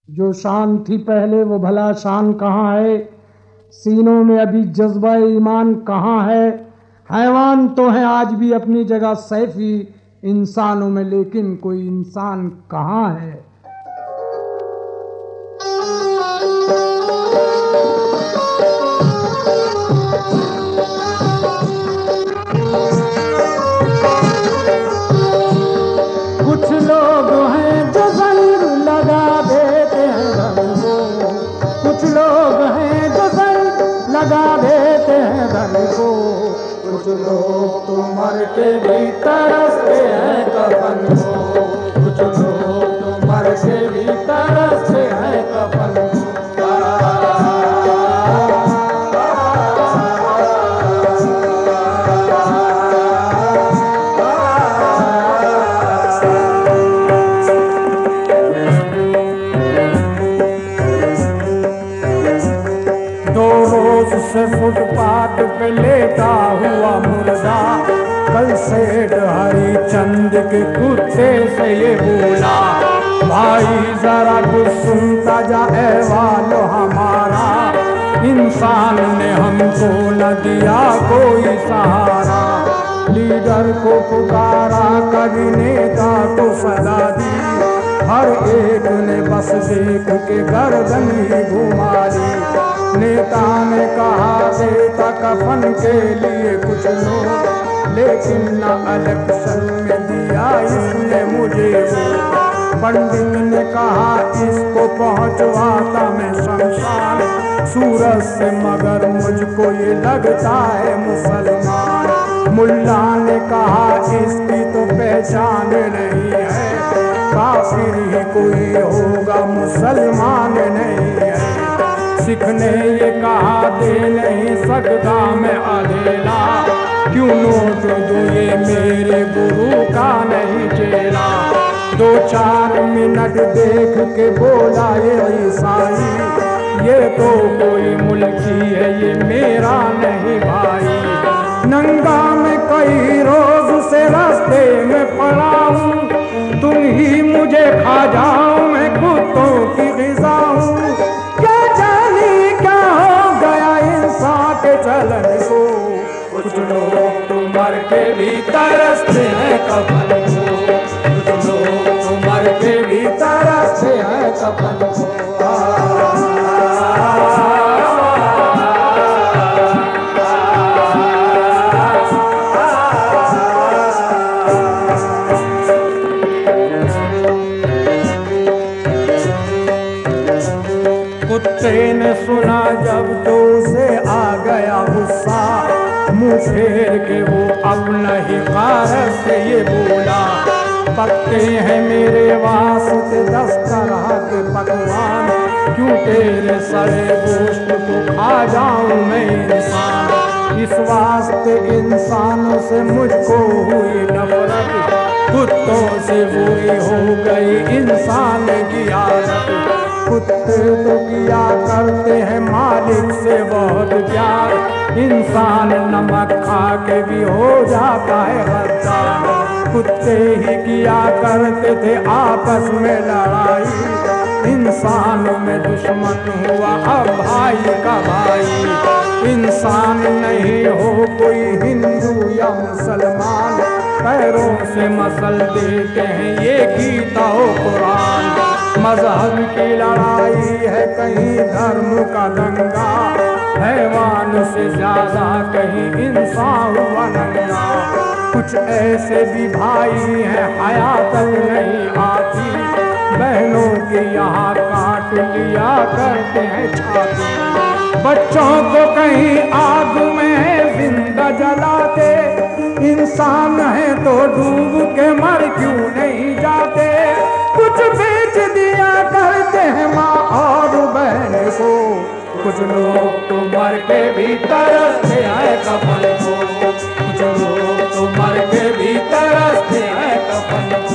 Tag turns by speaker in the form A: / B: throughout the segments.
A: जो शान थी पहले वो भला शान कहाँ है? सीनों में अभी जज्बा ईमान कहाँ है? हैवान तो हैं आज भी अपनी जगह सैफी इंसानों में, लेकिन कोई इंसान कहाँ है? कुछ लोग हैं जो जंग लगा देते हैं धन को, कुछ लोग हैं जो जंग लगा देते हैं धन को, कुछ लोग तो मर के भी तरसते हैं कफन को, कुछ लोग तो मर के भी तरसते हैं कफन को। से फुटपाथ पे लेटा हुआ मुर्दा कल सेठ हरिचंद के कुत्ते से ये बोला, भाई जरा कुछ सुनता जा अहवाल हमारा, इंसान ने हमको न दिया कोई सहारा, लीडर को पुकारा कभी नेता को सदा दी, हर एक ने बस देख के गर्दन ही घुमा ली, नेता ने कहा देता कफन के लिए कुछ लोग, लेकिन न इलेक्शन में दिया इसने मुझे वोट, पंडित ने कहा इसको पहुंचवाता मैं शमशान, सूरज से मगर मुझको ये लगता है मुसलमान, मुल्ला ने कहा इसकी तो पहचान नहीं है, काफिर ही कोई होगा मुसलमान नहीं है, सिख ने ये कहा दे नहीं सकता मैं अधेला, क्यों नोट दो ये मेरे गुरु का नहीं चेला, 2-4 मिनट देख के बोला ये ईसाई, ये तो कोई मुल्की है ये मेरा नहीं भाई, नंगा में कई रोज से रास्ते में पड़ा हूँ, तुम ही मुझे खा जाओ मैं कुत्तों की ग़िज़ा हूँ, के चलन को, कुछ लोग तो मर के भी तरसते हैं कफन को, कुछ लोग तो मर के भी तरसते हैं कफन को। कुत्ते ने सुना जब तो उसे आ गया गुस्सा, मुँह फेर के वो अब नहीं कारत से ये बोला, पकते हैं मेरे वास्ते 10 तरह के पकवान, क्यों तेरे सड़े गोश्त को खा जाऊं मैं इंसान, इस वास्ते इंसानों से मुझको हुई नफरत, कुत्तों से बुरी हो गई इंसान की आदत, कुत्ते तो किया करते हैं मालिक से बहुत प्यार, इंसान नमक खा के भी हो जाता है गद्दार, कुत्ते ही किया करते थे आपस में लड़ाई, इंसान में दुश्मन हुआ अब भाई का भाई, इंसान नहीं हो कोई हिंदू या मुसलमान, पैरों से मसल देते हैं ये गीता हो कुरान, मजहब की लड़ाई है कहीं धर्म का दंगा, हैवान से ज्यादा कहीं इंसान हुआ नंगा, कुछ ऐसे भी भाई हैं हया तक नहीं आती, बहनों की यहाँ काट लिया करते हैं छाती, बच्चों को कहीं आग में जिंदा जलाते, इंसान है तो डूब के मर क्यों नहीं जाते, कुछ बेच दिया करते हैं माँ और बहन को, कुछ लोग तो मर के भी तरसते हैं कफन को, कुछ लोग तो मर के भी तरसते हैं कफन को।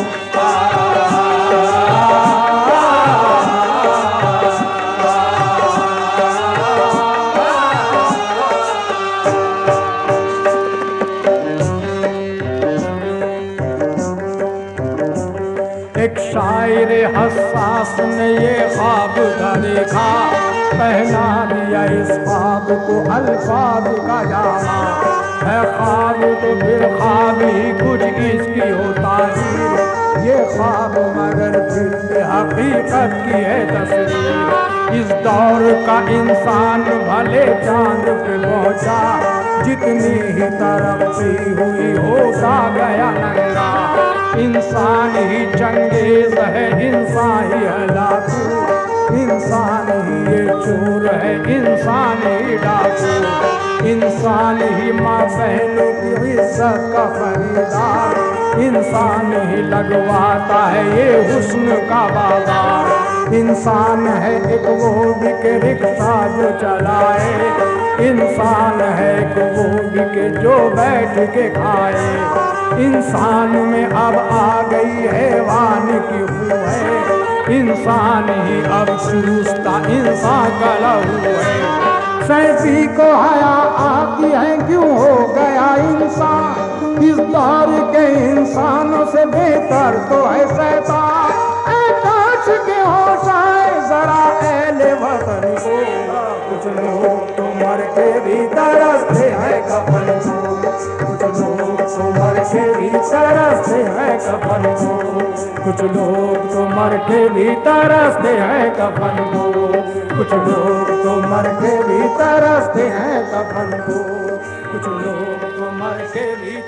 A: एक शायर हसास ने ये ख्वाब खुदा देखा, पहना दिया इस ख्वाब को अल्फाज का जामा। है ख्वाब तो फिर ख्वाब ही कुछ इसकी होता है, ये ख्वाब मगर फिर हकीकत की है तस्वीर। इस दौर का इंसान भले चांद पे पहुंचा, जितनी ही तरक्की हुई होता गया नंगा। इंसान ही चंगेज है, इंसान ही हलाकू, इंसान ही ये चोर है, इंसान ही डाकू, इंसान ही माँ बहनों की इज्जत का खरीदार, इंसान ही लगवाता है ये हुस्न का बाजार। इंसान है एक वो भी के रिक्शा जो चलाए, इंसान है एक वो भी के जो बैठ के खाए। इंसान में अब आ गई हैवान की खू है, इंसान ही अब चूसता इंसान का लहू है। सैफी को हया आती है क्यों हो गया इंसान, इस दौर के इंसानों से बेहतर तो है शैतान। काश के होश आए जरा अहले वतन को, कुछ लोग तो मर के भी तरसते हैं कफन को, कुछ लोग तो मर के भी तरसते हैं कफन को, कुछ लोग तो मर के भी तरसते हैं कफन को, कुछ लोग तो मर के भी तरसते हैं कफन को, कुछ लोग तो मर के भी